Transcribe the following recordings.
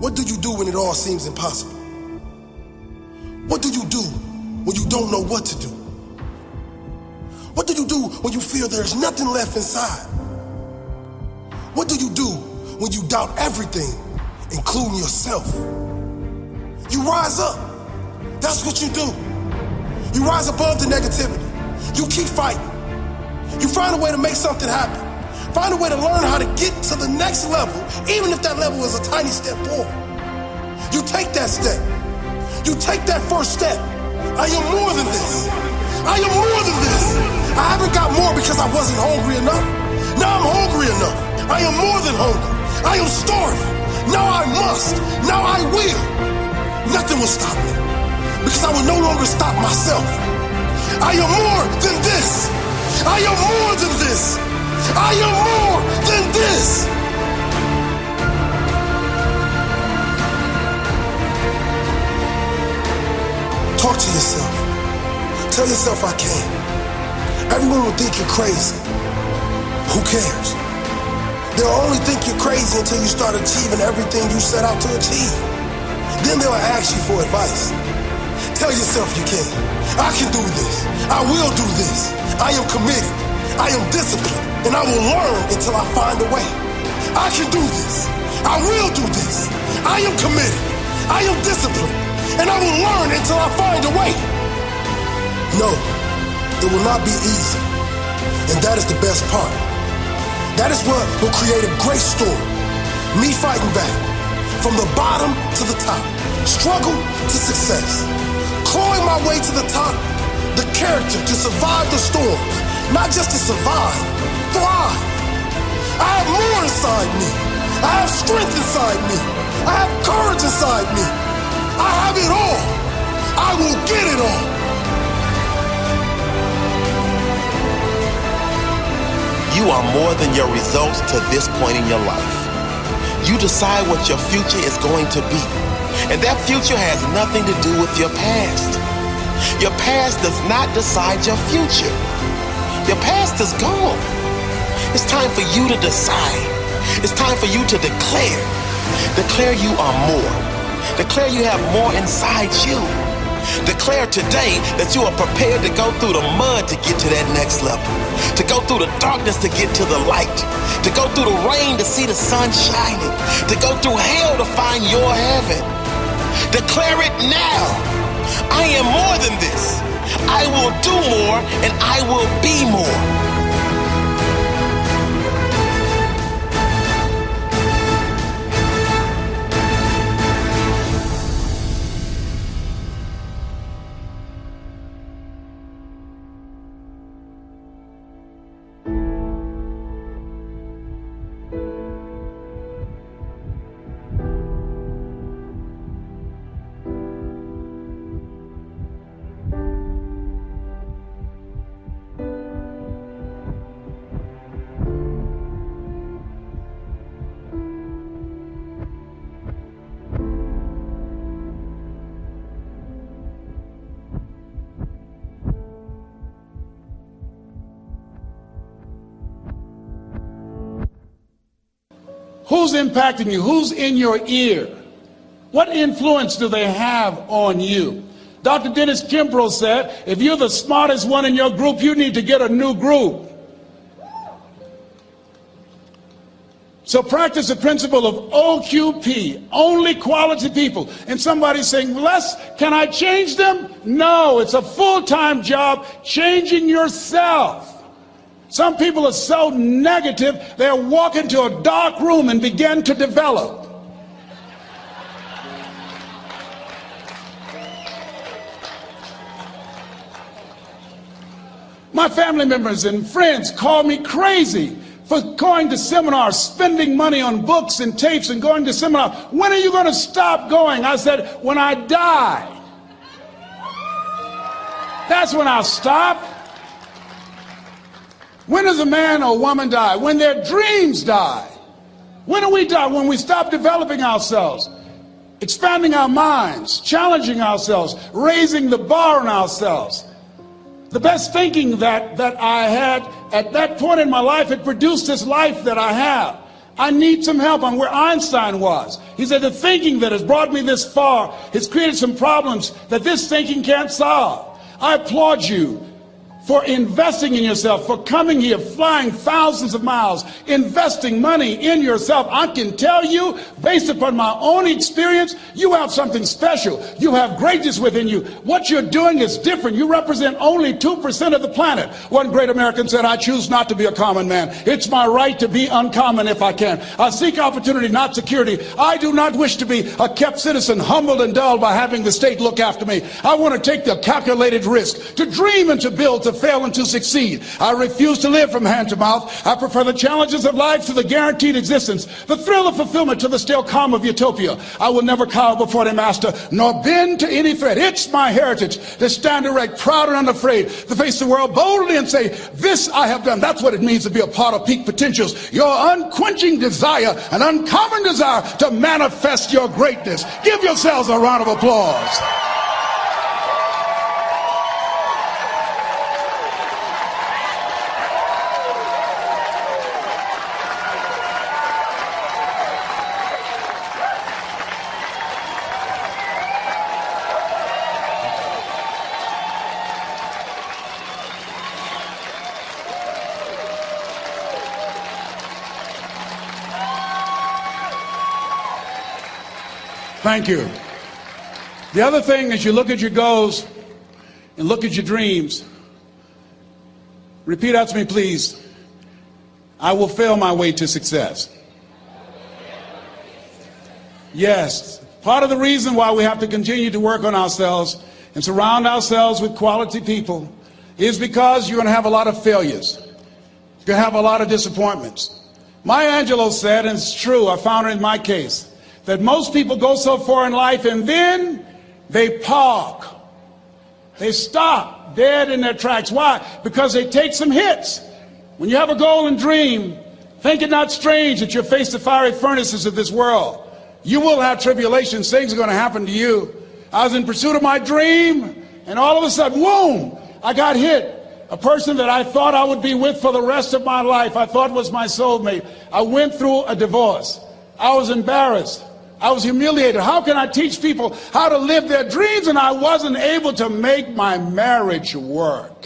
What do you do when it all seems impossible? What do you do when you don't know what to do? What do you do when you feel there's nothing left inside? What do you do when you doubt everything, including yourself? You rise up. That's what you do. You rise above the negativity. You keep fighting. You find a way to make something happen. Find a way to learn how to get to the next level, even if that level is a tiny step forward. You take that step. You take that first step. I am more than this. I am more than this. I haven't got more because I wasn't hungry enough. Now I'm hungry enough. I am more than hungry. I am starving. Now I must. Now I will. Nothing will stop me because I will no longer stop myself. I am more than this. I am more than this. I am more than this. Talk to yourself. Tell yourself I can. Everyone will think you're crazy. Who cares? They'll only think you're crazy until you start achieving everything you set out to achieve. Then they'll ask you for advice. Tell yourself you can. I can do this. I will do this. I am committed. I am disciplined. And I will learn until I find a way. I can do this. I will do this. I am committed. I am disciplined. And I will learn until I find a way. No, it will not be easy. And that is the best part. That is what will create a great story. Me fighting back. From the bottom to the top. Struggle to success. Clawing my way to the top. The character to survive the storms. Not just to survive, thrive. I have more inside me. I have strength inside me. I have courage inside me. I have it all. I will get it all. You are more than your results to this point in your life. You decide what your future is going to be. And that future has nothing to do with your past. Your past does not decide your future. Your past is gone. It's time for you to decide. It's time for you to declare. Declare you are more. Declare you have more inside you. Declare today that you are prepared to go through the mud to get to that next level. To go through the darkness to get to the light. To go through the rain to see the sun shining. To go through hell to find your heaven. Declare it now. I am more than this. I will do more and I will be more. Who's impacting you? Who's in your ear? What influence do they have on you? Dr. Dennis Kimbrough said, if you're the smartest one in your group, you need to get a new group. So practice the principle of OQP, only quality people. And somebody's saying, Les, can I change them? No, it's a full-time job changing yourself. Some people are so negative, they'll walk into a dark room and begin to develop. My family members and friends call me crazy for going to seminars, spending money on books and tapes and going to seminars. When are you going to stop going? I said, when I die. That's when I'll stop. When does a man or woman die? When their dreams die. When do we die? When we stop developing ourselves, expanding our minds, challenging ourselves, raising the bar on ourselves. The best thinking that I had at that point in my life had produced this life that I have. I need some help. I'm where Einstein was. He said, the thinking that has brought me this far has created some problems that this thinking can't solve. I applaud you for investing in yourself, for coming here, flying thousands of miles, investing money in yourself. I can tell you, based upon my own experience, you have something special. You have greatness within you. What you're doing is different. You represent only 2% of the planet. One great American said, I choose not to be a common man. It's my right to be uncommon if I can. I seek opportunity, not security. I do not wish to be a kept citizen, humbled and dulled by having the state look after me. I want to take the calculated risk, to dream and to build, to fail and to succeed. I refuse to live from hand to mouth. I prefer the challenges of life to the guaranteed existence, the thrill of fulfillment to the still calm of utopia. I will never cower before the master, nor bend to any threat. It's my heritage to stand erect, proud and unafraid, to face the world boldly and say, this I have done. That's what it means to be a part of Peak Potentials. Your unquenching desire, an uncommon desire to manifest your greatness. Give yourselves a round of applause. Thank you. The other thing is, you look at your goals and look at your dreams. Repeat after me, please. I will fail my way to success. Yes, part of the reason why we have to continue to work on ourselves and surround ourselves with quality people is because you're going to have a lot of failures. You're going to have a lot of disappointments. Maya Angelou said, and it's true, I found it in my case, that most people go so far in life and then they park. They stop dead in their tracks. Why? Because they take some hits. When you have a goal and dream, think it not strange that you face the fiery furnaces of this world. You will have tribulations. Things are going to happen to you. I was in pursuit of my dream, and all of a sudden, boom, I got hit. A person that I thought I would be with for the rest of my life, I thought was my soulmate. I went through a divorce. I was embarrassed. I was humiliated. How can I teach people how to live their dreams? And I wasn't able to make my marriage work.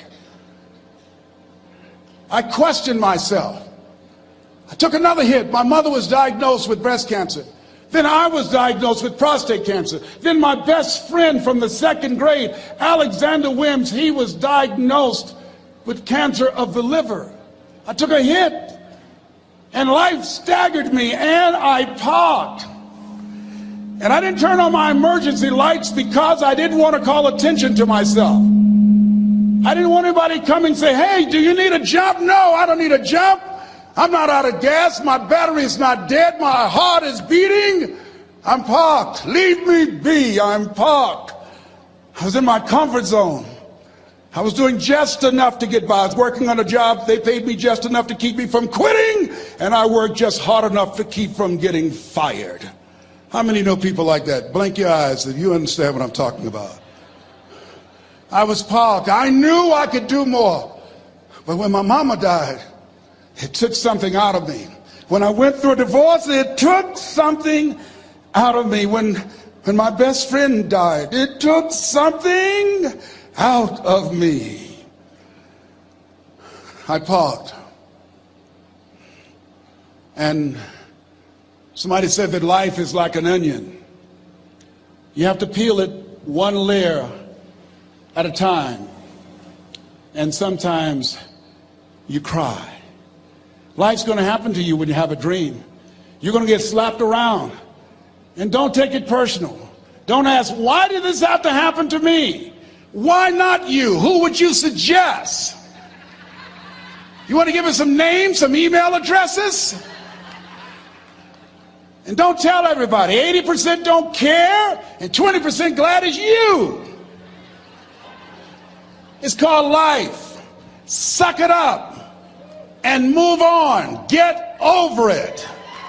I questioned myself. I took another hit. My mother was diagnosed with breast cancer. Then I was diagnosed with prostate cancer. Then my best friend from the second grade, Alexander Wims, he was diagnosed with cancer of the liver. I took a hit, and life staggered me, and I parked. And I didn't turn on my emergency lights because I didn't want to call attention to myself. I didn't want anybody to come and say, hey, do you need a jump? No, I don't need a jump. I'm not out of gas. My battery is not dead. My heart is beating. I'm parked. Leave me be. I'm parked. I was in my comfort zone. I was doing just enough to get by. I was working on a job. They paid me just enough to keep me from quitting, and I worked just hard enough to keep from getting fired. How many know people like that? Blink your eyes if you understand what I'm talking about. I was parked. I knew I could do more. But when my mama died, it took something out of me. When I went through a divorce, it took something out of me. When my best friend died, it took something out of me. I parked. And somebody said that life is like an onion. You have to peel it one layer at a time. And sometimes you cry. Life's going to happen to you when you have a dream. You're going to get slapped around. And don't take it personal. Don't ask, why did this have to happen to me? Why not you? Who would you suggest? You want to give us some names, some email addresses? And don't tell everybody. 80% don't care, and 20% glad it's you. It's called life. Suck it up and move on. Get over it.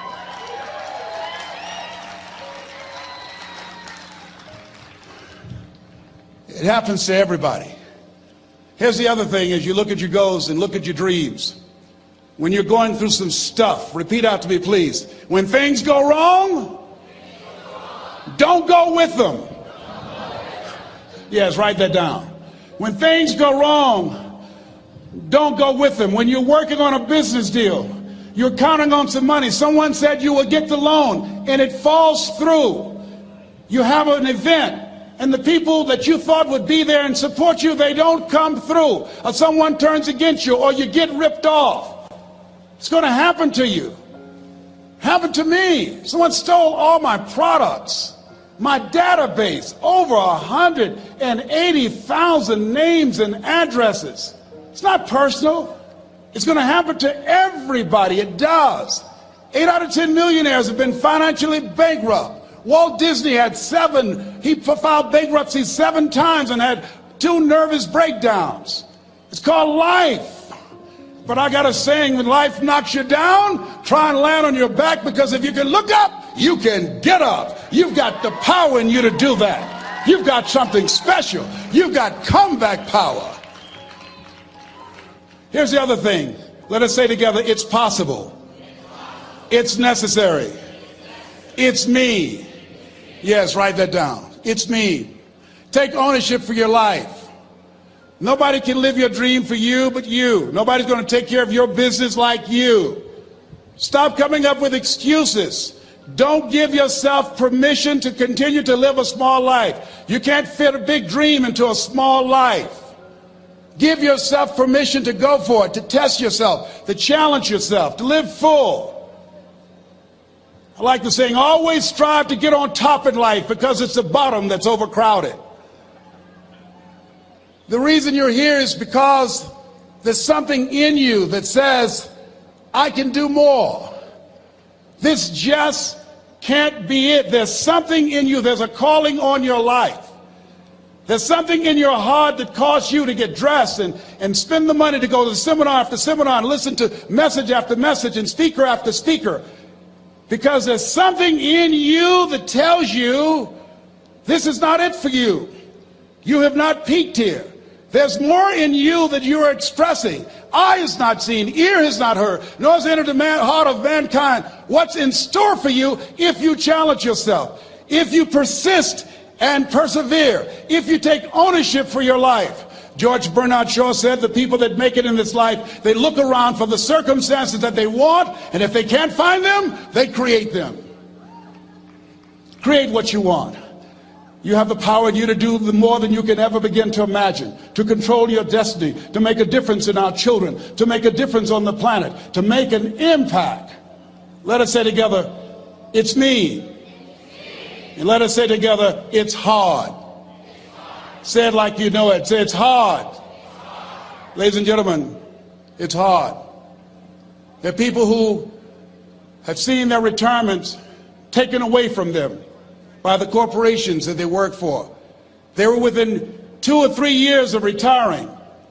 It happens to everybody. Here's the other thing: as you look at your goals and look at your dreams, When you're going through some stuff, repeat out to me, please. When things go wrong, don't go with them. Yes, write that down. When things go wrong, don't go with them. When you're working on a business deal, you're counting on some money. Someone said you will get the loan and it falls through. You have an event and the people that you thought would be there and support you, they don't come through. Or someone turns against you or you get ripped off. It's going to happen to you. Happened to me. Someone stole all my products. My database, over 180,000 names and addresses. It's not personal. It's going to happen to everybody. It does. 8 out of 10 millionaires have been financially bankrupt. Walt Disney had he filed bankruptcy 7 times and had 2 nervous breakdowns. It's called life. But I got a saying, when life knocks you down, try and land on your back, because if you can look up, you can get up. You've got the power in you to do that. You've got something special. You've got comeback power. Here's the other thing. Let us say together, it's possible. It's necessary. It's me. Yes, write that down. It's me. Take ownership for your life. Nobody can live your dream for you but you. Nobody's going to take care of your business like you. Stop coming up with excuses. Don't give yourself permission to continue to live a small life. You can't fit a big dream into a small life. Give yourself permission to go for it, to test yourself, to challenge yourself, to live full. I like the saying, always strive to get on top in life, because it's the bottom that's overcrowded. The reason you're here is because there's something in you that says, I can do more. This just can't be it. There's something in you. There's a calling on your life. There's something in your heart that caused you to get dressed and spend the money to go to seminar after seminar and listen to message after message and speaker after speaker. Because there's something in you that tells you this is not it for you. You have not peaked here. There's more in you that you are expressing. Eye has not seen, ear has not heard, nor has entered the heart of mankind what's in store for you if you challenge yourself, if you persist and persevere, if you take ownership for your life. George Bernard Shaw said the people that make it in this life, they look around for the circumstances that they want, and if they can't find them, they create them. Create what you want. You have the power in you to do more than you can ever begin to imagine, to control your destiny, to make a difference in our children, to make a difference on the planet, to make an impact. Let us say together, it's me. And let us say together, it's hard. Say it like you know it. Say it's hard. Ladies and gentlemen, it's hard. There are people who have seen their retirements taken away from them by the corporations that they work for. They were within 2 or 3 years of retiring,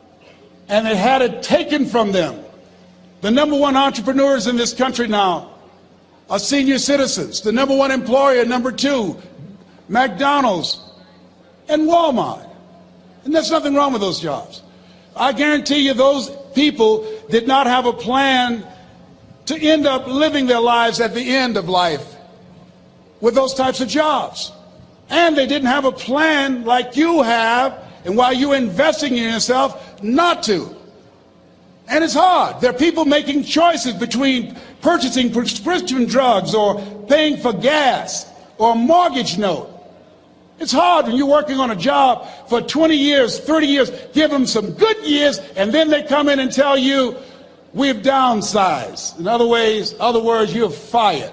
and they had it taken from them. The number 1 entrepreneurs in this country now are senior citizens. The number 1 employer, number 2, McDonald's and Walmart. And there's nothing wrong with those jobs. I guarantee you those people did not have a plan to end up living their lives at the end of life with those types of jobs. And they didn't have a plan like you have, and while you're investing in yourself, not to. And it's hard. There are people making choices between purchasing prescription drugs or paying for gas or a mortgage note. It's hard when you're working on a job for 20 years, 30 years, give them some good years, and then they come in and tell you, we've downsized. In other words, you're fired.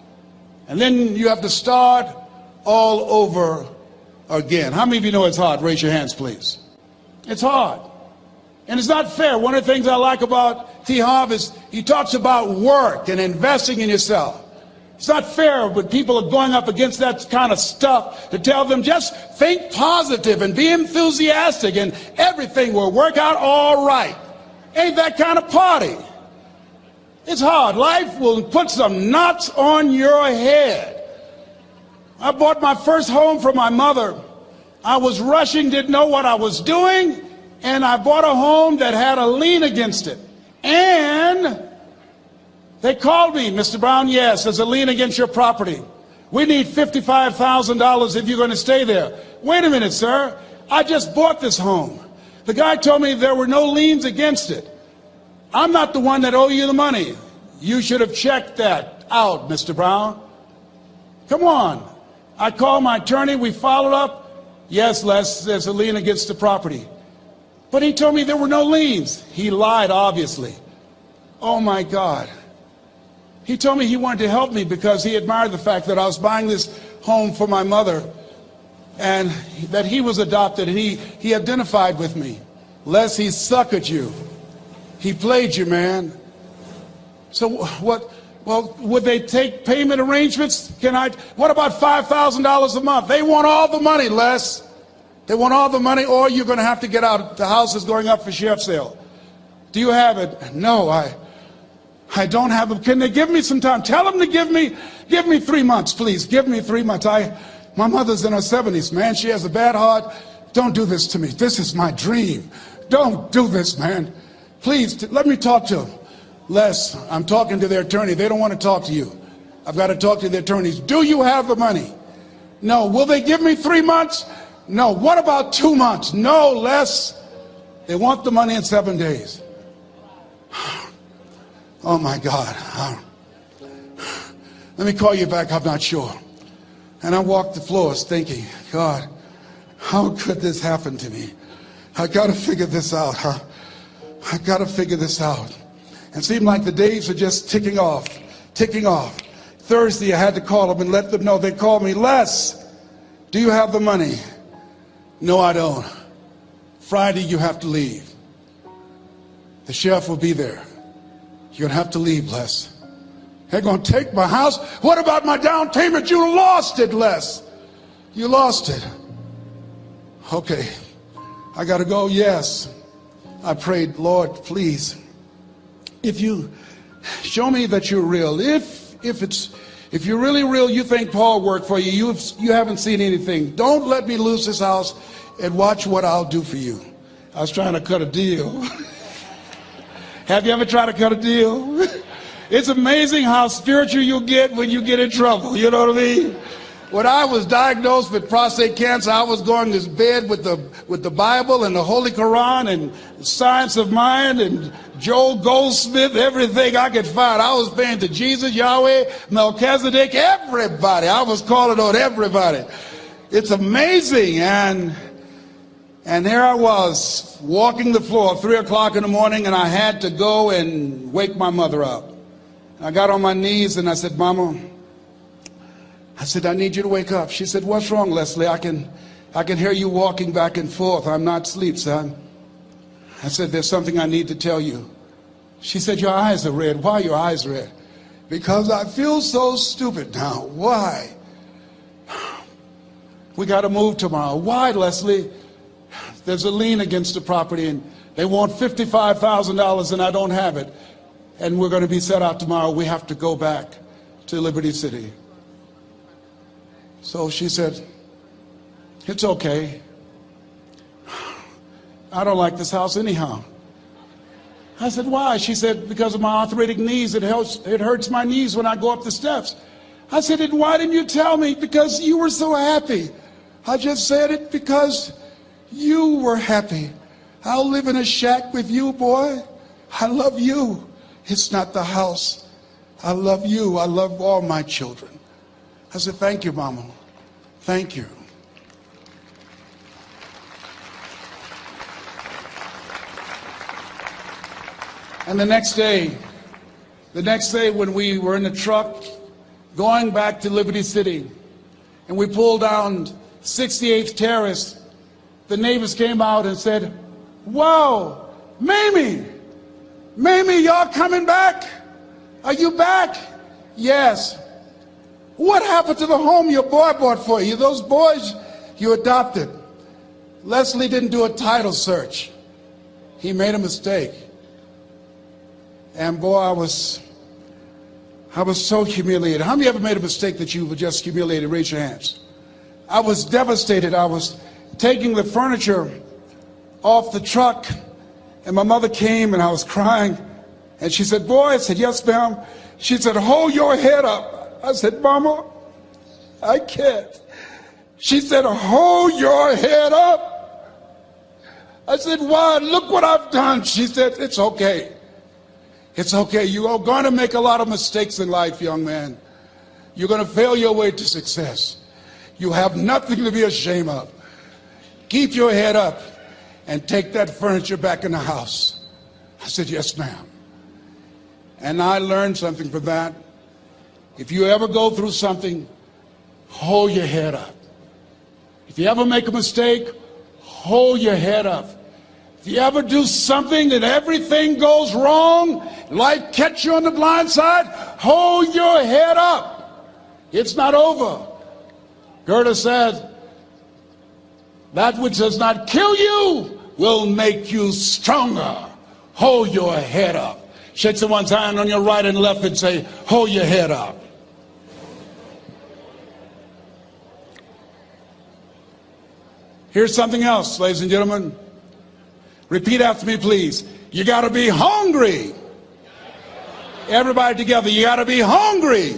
And then you have to start all over again. How many of you know it's hard? Raise your hands, please. It's hard. And it's not fair. One of the things I like about T. Harv is he talks about work and investing in yourself. It's not fair when people are going up against that kind of stuff to tell them just think positive and be enthusiastic and everything will work out all right. Ain't that kind of party. It's hard. Life will put some knots on your head. I bought my first home for my mother. I was rushing, didn't know what I was doing, and I bought a home that had a lien against it. And They called me, Mr. Brown, yes, there's a lien against your property. We need $55,000 if you're going to stay there. Wait a minute, sir. I just bought this home. The guy told me there were no liens against it. I'm not the one that owe you the money. You should have checked that out, Mr. Brown. Come on. I called my attorney. We followed up. Yes, Les, there's a lien against the property. But he told me there were no liens. He lied, obviously. Oh, my God. He told me he wanted to help me because he admired the fact that I was buying this home for my mother and that he was adopted, and he identified with me. Les, he suckered you. He played you, man. So what? Well, would they take payment arrangements? What about $5,000 a month? They want all the money, Les. They want all the money, or you're going to have to get out. The house is going up for sheriff's sale. Do you have it? No, I don't have it. Can they give me some time? Tell them to give me 3 months, please. Give me 3 months. My mother's in her 70s, man. She has a bad heart. Don't do this to me. This is my dream. Don't do this, man. Please, let me talk to them. Les, I'm talking to their attorney. They don't want to talk to you. I've got to talk to the attorneys. Do you have the money? No. Will they give me 3 months? No. What about 2 months? No, Les. They want the money in 7 days. Oh, my God. Let me call you back. I'm not sure. And I walked the floors thinking, God, how could this happen to me? I got to figure this out. I got to figure this out. And it seemed like the days were just ticking off. Thursday, I had to call them and let them know. They called me, Les, do you have the money? No, I don't. Friday, you have to leave. The sheriff will be there. You're going to have to leave, Les. They're going to take my house. What about my down payment? You lost it, Les. You lost it. Okay. I got to go. Yes. I prayed, Lord, please, if you show me that you're real, if you're really real, you think Paul worked for you, you haven't seen anything. Don't let me lose this house and watch what I'll do for you. I was trying to cut a deal. Have you ever tried to cut a deal? It's amazing how spiritual you get when you get in trouble. You know what I mean? When I was diagnosed with prostate cancer, I was going to bed with the Bible and the Holy Quran and Science of Mind and Joel Goldsmith, everything I could find. I was praying to Jesus, Yahweh, Melchizedek, everybody. I was calling on everybody. It's amazing. And there I was walking the floor at 3 o'clock in the morning, and I had to go and wake my mother up. I got on my knees and I said, Mama, I need you to wake up. She said, what's wrong, Leslie? I can hear you walking back and forth. I'm not asleep, son. I said, there's something I need to tell you. She said, your eyes are red. Why are your eyes red? Because I feel so stupid now. Why? We got to move tomorrow. Why, Leslie? There's a lien against the property and they want $55,000 and I don't have it. And we're going to be set out tomorrow. We have to go back to Liberty City. So she said, it's okay. I don't like this house anyhow. I said, why? She said, because of my arthritic knees. It hurts my knees when I go up the steps. I said, and why didn't you tell me? Because you were so happy. I just said it because you were happy. I'll live in a shack with you, boy. I love you. It's not the house. I love you. I love all my children. I said, thank you, Mama. Thank you. And the next day when we were in the truck going back to Liberty City and we pulled down 68th Terrace, the neighbors came out and said, whoa, Mamie, y'all coming back? Are you back? Yes. What happened to the home your boy bought for you? Those boys you adopted. Leslie didn't do a title search. He made a mistake. And boy, I was so humiliated. How many ever made a mistake that you were just humiliated? Raise your hands. I was devastated. I was taking the furniture off the truck, and my mother came, and I was crying. And she said, boy, I said, yes, ma'am. She said, hold your head up. I said, Mama, I can't. She said, hold your head up. I said, why? Look what I've done. She said, it's okay. It's okay. You are going to make a lot of mistakes in life, young man. You're going to fail your way to success. You have nothing to be ashamed of. Keep your head up and take that furniture back in the house. I said, yes, ma'am. And I learned something from that. If you ever go through something, hold your head up. If you ever make a mistake, hold your head up. If you ever do something and everything goes wrong, life catch you on the blind side, hold your head up. It's not over. Goethe said, that which does not kill you will make you stronger. Hold your head up. Shake someone's hand on your right and left and say, hold your head up. Here's something else, ladies and gentlemen. Repeat after me, please. You got to be hungry. Everybody together, you got to be hungry.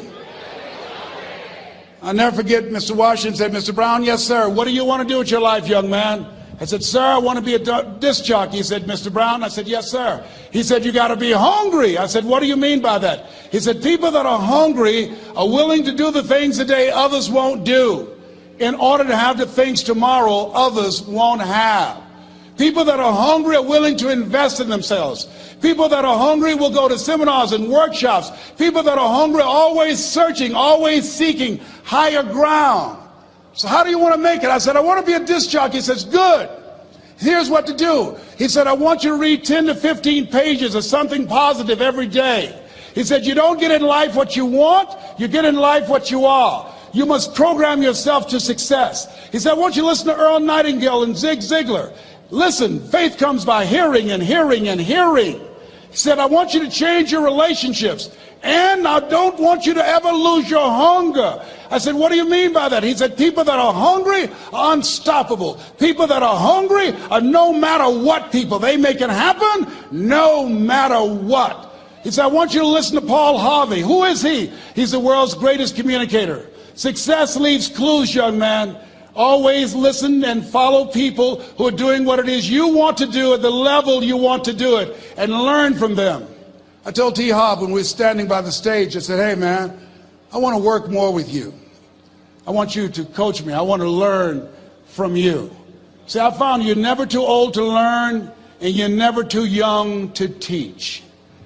I'll never forget Mr. Washington said, Mr. Brown, yes, sir. What do you want to do with your life, young man? I said, sir, I want to be a disc jockey. He said, Mr. Brown? I said, yes, sir. He said, you got to be hungry. I said, what do you mean by that? He said, people that are hungry are willing to do the things today others won't do in order to have the things tomorrow others won't have. People that are hungry are willing to invest in themselves. People that are hungry will go to seminars and workshops. People that are hungry are always searching, always seeking higher ground. So how do you want to make it? I said, I want to be a disc jockey. He says, good. Here's what to do. He said, I want you to read 10 to 15 pages of something positive every day. He said, you don't get in life what you want, you get in life what you are. You must program yourself to success. He said, I want you to listen to Earl Nightingale and Zig Ziglar. Listen, faith comes by hearing and hearing and hearing. He said, I want you to change your relationships. And I don't want you to ever lose your hunger. I said, what do you mean by that? He said, people that are hungry are unstoppable. People that are hungry are no matter what people. They make it happen no matter what. He said, I want you to listen to Paul Harvey. Who is he? He's the world's greatest communicator. Success leaves clues, young man. Always listen and follow people who are doing what it is you want to do at the level you want to do it and learn from them. I told T. Hobb when we were standing by the stage, I said, hey man, I want to work more with you. I want you to coach me. I want to learn from you. See, I found you're never too old to learn and you're never too young to teach.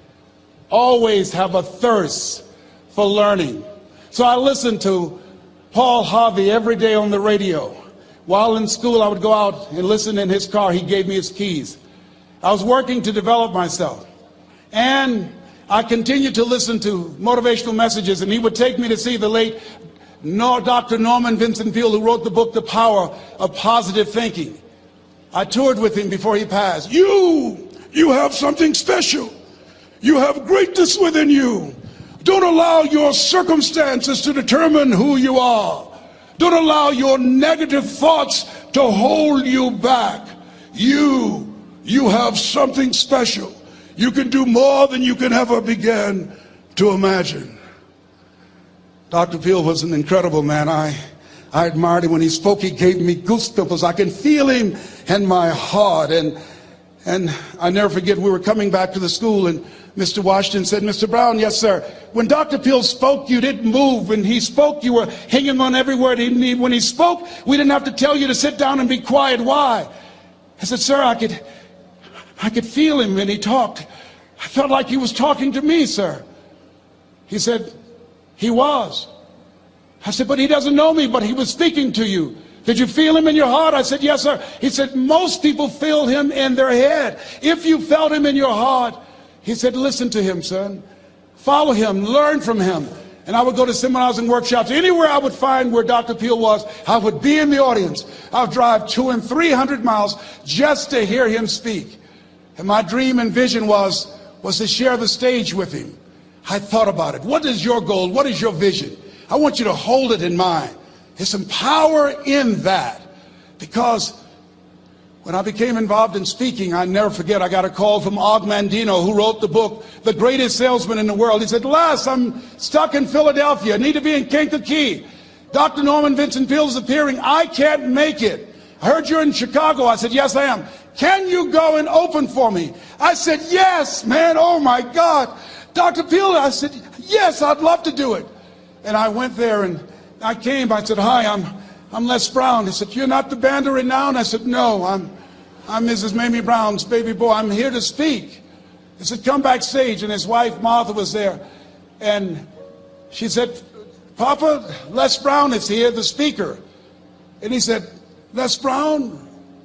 Always have a thirst for learning. So I listened to Paul Harvey every day on the radio. While in school, I would go out and listen in his car. He gave me his keys. I was working to develop myself. And I continued to listen to motivational messages, and he would take me to see the late Dr. Norman Vincent Peale, who wrote the book, The Power of Positive Thinking. I toured with him before he passed. You have something special. You have greatness within you. Don't allow your circumstances to determine who you are. Don't allow your negative thoughts to hold you back. You have something special. You can do more than you can ever begin to imagine. Dr. Peale was an incredible man. I admired him. When he spoke, he gave me goosebumps. I can feel him in my heart. And I never forget, we were coming back to the school, and Mr. Washington said, Mr. Brown, yes, sir. When Dr. Peale spoke, you didn't move. When he spoke, you were hanging on every word he needed. When he spoke, we didn't have to tell you to sit down and be quiet. Why? I said, sir, I could feel him when he talked. I felt like he was talking to me, sir. He said, he was. I said, but he doesn't know me, but he was speaking to you. Did you feel him in your heart? I said, yes, sir. He said, most people feel him in their head. If you felt him in your heart, he said, listen to him, son. Follow him, learn from him. And I would go to seminars and workshops. Anywhere I would find where Dr. Peale was, I would be in the audience. I would drive 200 and 300 miles just to hear him speak. And my dream and vision was to share the stage with him. I thought about it. What is your goal? What is your vision? I want you to hold it in mind. There's some power in that, because When I became involved in speaking, I never forget, I got a call from Og Mandino, who wrote the book, The Greatest Salesman in the World. He said, Les, I'm stuck in Philadelphia. I need to be in Kankakee. Dr. Norman Vincent Peale is appearing. I can't make it. I heard you're in Chicago. I said, yes, I am. Can you go and open for me? I said, yes, man. Oh, my God. Dr. Peale, I said, yes, I'd love to do it. And I went there and I came. I said, hi, I'm Les Brown. He said, you're not the band of renown? I said, no, I'm Mrs. Mamie Brown's baby boy. I'm here to speak. He said, come backstage. And his wife, Martha, was there. And she said, Papa, Les Brown is here, the speaker. And he said, Les Brown,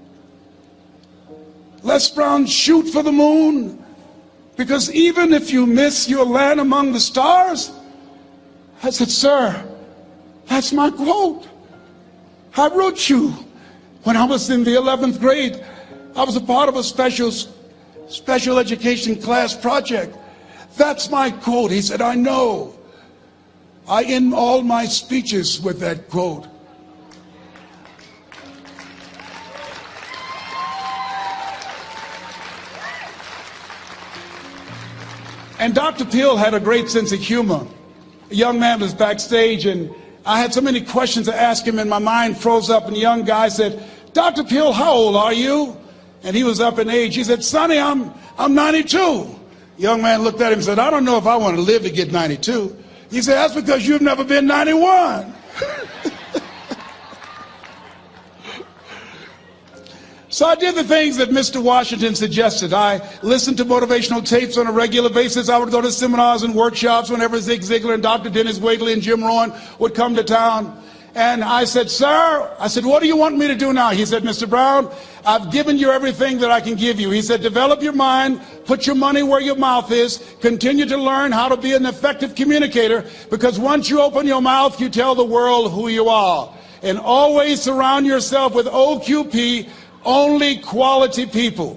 shoot for the moon. Because even if you miss, you'll land among the stars. I said, sir, that's my quote. I wrote you when I was in the 11th grade. I was a part of a special education class project. That's my quote. He said, I know. I end all my speeches with that quote. And Dr. Peale had a great sense of humor. A young man was backstage, and I had so many questions to ask him, and my mind froze up, and the young guy said, Dr. Peale, how old are you? And he was up in age. He said, Sonny, I'm 92. The young man looked at him and said, I don't know if I want to live to get 92. He said, that's because you've never been 91. So I did the things that Mr. Washington suggested. I listened to motivational tapes on a regular basis. I would go to seminars and workshops whenever Zig Ziglar and Dr. Dennis Wigley and Jim Rohn would come to town. And I said, sir, what do you want me to do now? He said, Mr. Brown, I've given you everything that I can give you. He said, develop your mind, put your money where your mouth is, continue to learn how to be an effective communicator, because once you open your mouth, you tell the world who you are. And always surround yourself with OQP, only quality people.